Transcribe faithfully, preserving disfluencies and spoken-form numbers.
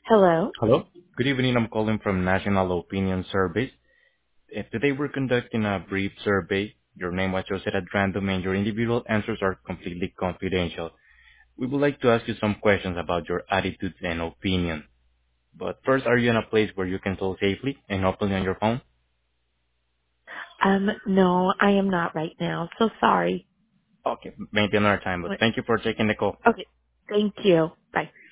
Hello. Hello. Good evening. I'm calling from National Opinion Surveys. Uh, Today we're conducting a brief survey. Your name was chosen at random and your individual answers are completely confidential. We would like to ask you some questions about your attitudes and opinion. But first, are you in a place where you can talk safely and openly on your phone? Um, no, I am not right now. So sorry. Okay, maybe another time, but thank you for taking the call. Okay. Thank you. Bye.